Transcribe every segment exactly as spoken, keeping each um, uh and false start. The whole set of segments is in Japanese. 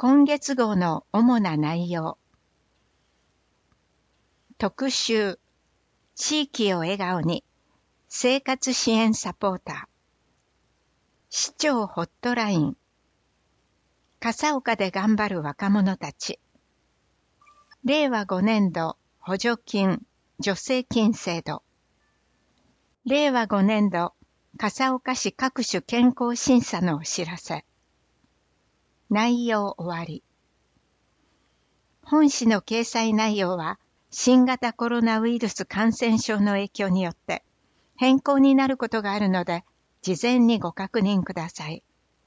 今月号の主な内容。特集、地域を笑顔に、生活支援サポーター。市長ホットライン。笠岡で頑張る若者たち。れいわごねんど補助金、助成金制度。れいわごねんど笠岡市各種健康審査のお知らせ。内容終わり。本誌の掲載内容は新型コロナウイルス感染症の影響によって変更になることがあるので事前にご確認ください。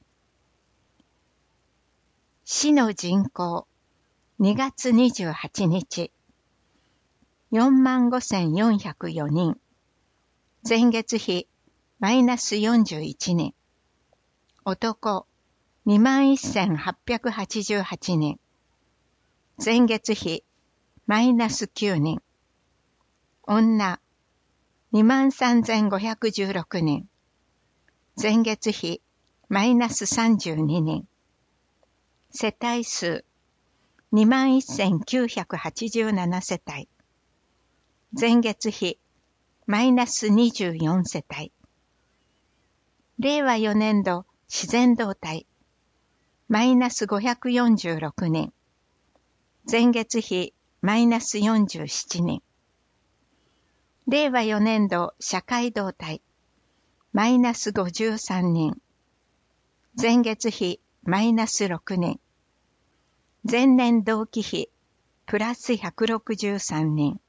市の人口にがつにじゅうはちにちよんまんごせんよんひゃくよにん、前月比マイナスよんじゅういちにん、男にまんせんはっぴゃくはちじゅうはちにん、前月比マイナスきゅうにん、女にまんさんぜんごひゃくじゅうろくにん、前月比マイナスさんじゅうににん、世帯数にまんせんきゅうひゃくはちじゅうななせたい、前月比マイナスにじゅうよんせたい、れいわよねんど自然動態マイナスごひゃくよんじゅうろくにん、前月比マイナスよんじゅうななにん、れいわよねんど社会動態マイナスごじゅうさんにん、前月比マイナスろくにん、前年同期比プラスひゃくろくじゅうさんにん、